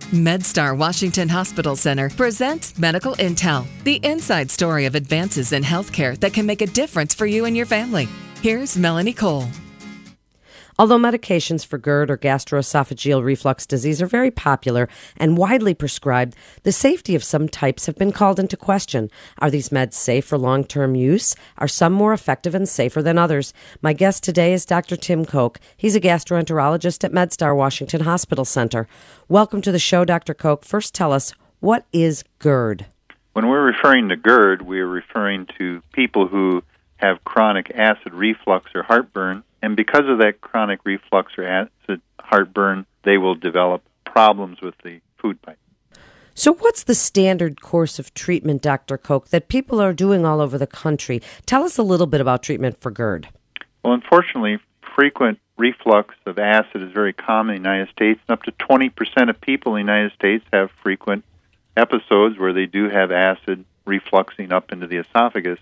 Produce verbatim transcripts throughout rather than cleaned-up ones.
MedStar Washington Hospital Center presents Medical Intel, the inside story of advances in healthcare that can make a difference for you and your family. Here's Melanie Cole. Although medications for GERD or gastroesophageal reflux disease are very popular and widely prescribed, the safety of some types have been called into question. Are these meds safe for long-term use? Are some more effective and safer than others? My guest today is Doctor Tim Koch. He's a gastroenterologist at MedStar Washington Hospital Center. Welcome to the show, Doctor Koch. First, tell us, what is GERD? When we're referring to GERD, we're referring to people who have chronic acid reflux or heartburn. And because of that chronic reflux or acid heartburn, they will develop problems with the food pipe. So what's the standard course of treatment, Doctor Koch, that people are doing all over the country? Tell us a little bit about treatment for GERD. Well, unfortunately, frequent reflux of acid is very common in the United States. And up to twenty percent of people in the United States have frequent episodes where they do have acid refluxing up into the esophagus.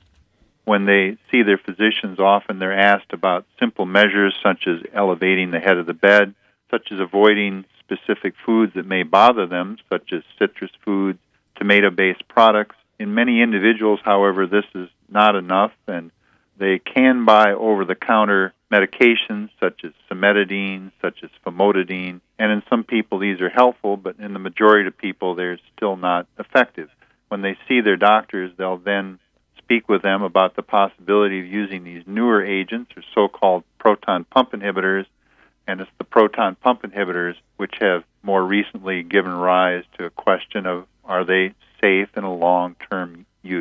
When they see their physicians, often they're asked about simple measures such as elevating the head of the bed, such as avoiding specific foods that may bother them, such as citrus foods, tomato-based products. In many individuals, however, this is not enough, and they can buy over-the-counter medications such as cimetidine, such as famotidine, and in some people these are helpful, but in the majority of people they're still not effective. When they see their doctors, they'll then speak with them about the possibility of using these newer agents, or so-called proton pump inhibitors, and it's the proton pump inhibitors which have more recently given rise to a question of, are they safe in a long-term use?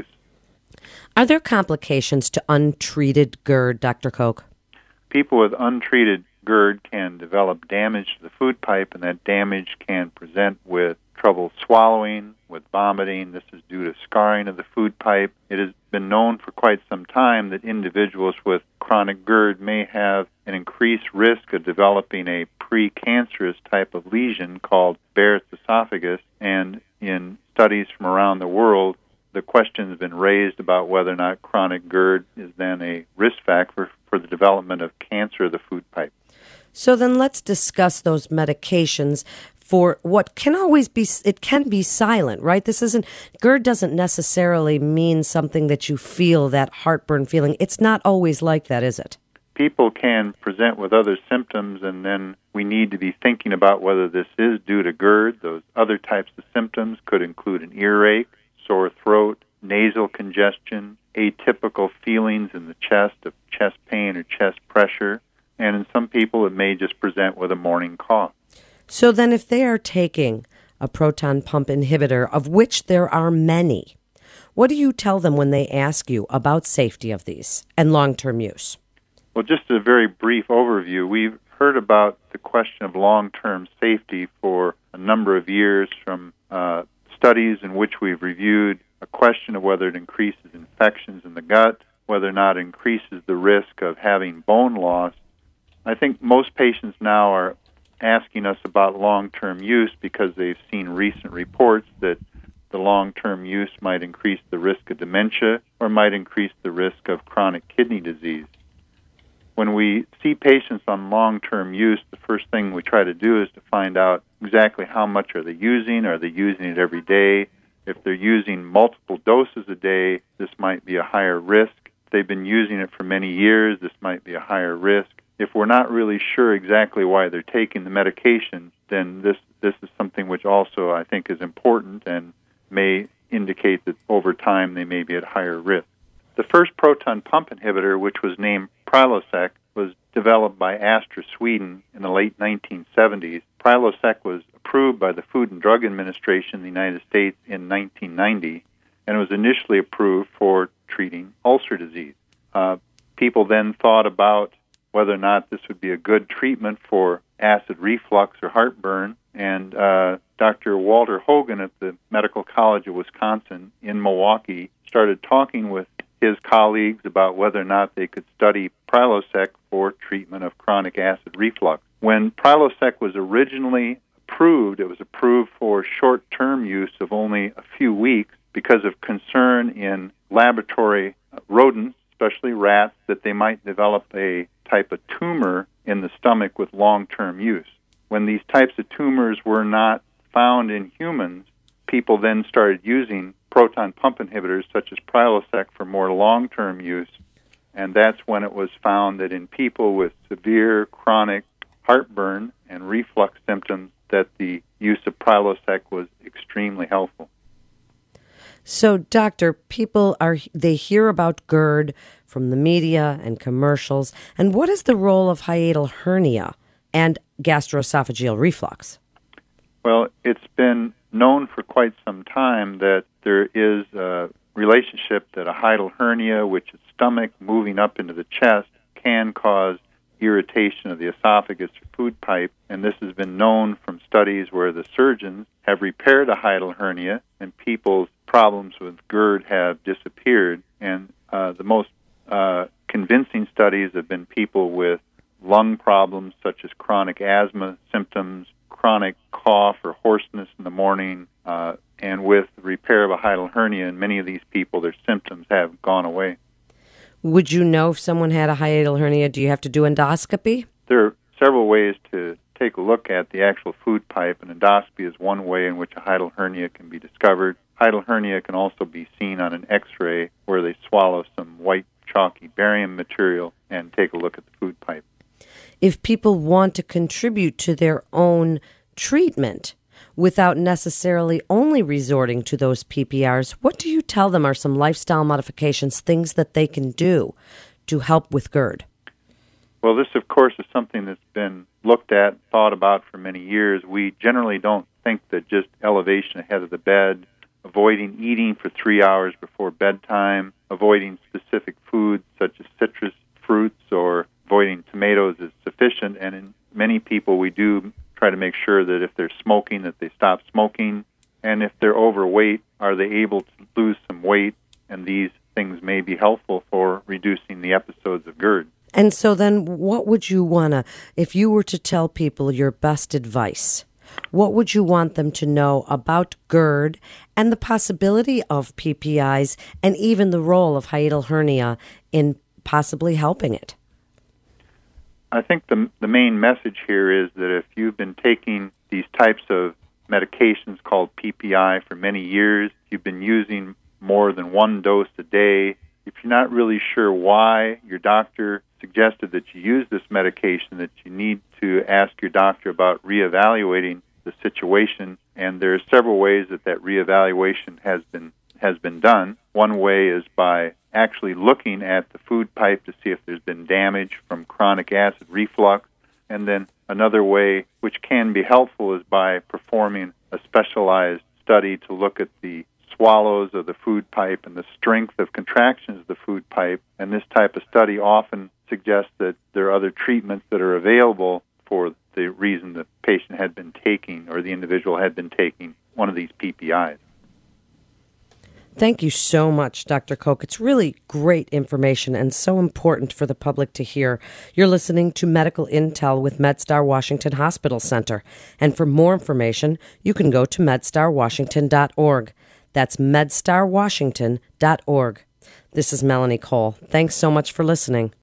Are there complications to untreated GERD, Doctor Koch? People with untreated GERD can develop damage to the food pipe, and that damage can present with trouble swallowing, with vomiting. This is due to scarring of the food pipe. It has been known for quite some time that individuals with chronic GERD may have an increased risk of developing a precancerous type of lesion called Barrett's esophagus. And in studies from around the world, the question has been raised about whether or not chronic GERD is then a risk factor for the development of cancer of the food pipe. So then let's discuss those medications for what can always be, it can be silent, right? This isn't, GERD doesn't necessarily mean something that you feel, that heartburn feeling. It's not always like that, is it? People can present with other symptoms, and then we need to be thinking about whether this is due to GERD. Those other types of symptoms could include an earache, sore throat, nasal congestion, atypical feelings in the chest of chest pain or chest pressure, and in some people it may just present with a morning cough. So then if they are taking a proton pump inhibitor, of which there are many, what do you tell them when they ask you about safety of these and long-term use? Well, just a very brief overview. We've heard about the question of long-term safety for a number of years from uh, studies in which we've reviewed a question of whether it increases infections in the gut, whether or not it increases the risk of having bone loss. I think most patients now are asking us about long-term use because they've seen recent reports that the long-term use might increase the risk of dementia or might increase the risk of chronic kidney disease. When we see patients on long-term use, the first thing we try to do is to find out exactly how much are they using. Are they using it every day? If they're using multiple doses a day, this might be a higher risk. If they've been using it for many years, this might be a higher risk. If we're not really sure exactly why they're taking the medication, then this, this is something which also I think is important and may indicate that over time they may be at higher risk. The first proton pump inhibitor, which was named Prilosec, was developed by Astra Sweden in the late nineteen seventies. Prilosec was approved by the Food and Drug Administration in the United States in nineteen ninety, and it was initially approved for treating ulcer disease. Uh, people then thought about whether or not this would be a good treatment for acid reflux or heartburn, and uh, Doctor Walter Hogan at the Medical College of Wisconsin in Milwaukee started talking with his colleagues about whether or not they could study Prilosec for treatment of chronic acid reflux. When Prilosec was originally approved, it was approved for short-term use of only a few weeks because of concern in laboratory rodents, especially rats, that they might develop a type of tumor in the stomach with long-term use. When these types of tumors were not found in humans, people then started using proton pump inhibitors such as Prilosec for more long-term use. And that's when it was found that in people with severe chronic heartburn and reflux symptoms that the use of Prilosec was extremely helpful. So, doctor, people are they hear about GERD from the media and commercials. And what is the role of hiatal hernia and gastroesophageal reflux? Well, it's been known for quite some time that there is a relationship that a hiatal hernia, which is stomach moving up into the chest, can cause irritation of the esophagus or food pipe. And this has been known from studies where the surgeons have repaired a hiatal hernia and people's problems with GERD have disappeared. And uh, the most uh, convincing studies have been people with lung problems such as chronic asthma symptoms, chronic cough or hoarseness in the morning, uh, and with repair of a hiatal hernia, in many of these people, their symptoms have gone away. Would you know if someone had a hiatal hernia? Do you have to do endoscopy? There are several ways to take a look at the actual food pipe, and endoscopy is one way in which a hiatal hernia can be discovered. Hiatal hernia can also be seen on an X-ray where they swallow some white chalky barium material and take a look at the food pipe. If people want to contribute to their own treatment without necessarily only resorting to those P P Rs, what do you tell them are some lifestyle modifications, things that they can do to help with GERD? Well, this, of course, is something that's been looked at, thought about for many years. We generally don't think that just elevation ahead of the bed, avoiding eating for three hours before bedtime, avoiding specific foods such as citrus fruits or avoiding tomatoes is sufficient. And in many people, we do try to make sure that if they're smoking, that they stop smoking. And if they're overweight, are they able to lose some weight? And these things may be helpful for reducing the episodes of GERD. And so then what would you want to, if you were to tell people your best advice, what would you want them to know about GERD and the possibility of P P Is and even the role of hiatal hernia in possibly helping it? I think the the main message here is that if you've been taking these types of medications called P P I for many years, you've been using more than one dose a day, if you're not really sure why your doctor suggested that you use this medication, that you need to ask your doctor about reevaluating the situation. And there are several ways that that reevaluation has been has been done. One way is by actually looking at the food pipe to see if there's been damage from chronic acid reflux. And then another way, which can be helpful, is by performing a specialized study to look at the swallows of the food pipe and the strength of contractions of the food pipe. And this type of study often suggests that there are other treatments that are available for the reason the patient had been taking or the individual had been taking one of these P P Is. Thank you so much, Doctor Koch. It's really great information and so important for the public to hear. You're listening to Medical Intel with MedStar Washington Hospital Center. And for more information, you can go to medstar washington dot org. That's medstar washington dot org. This is Melanie Cole. Thanks so much for listening.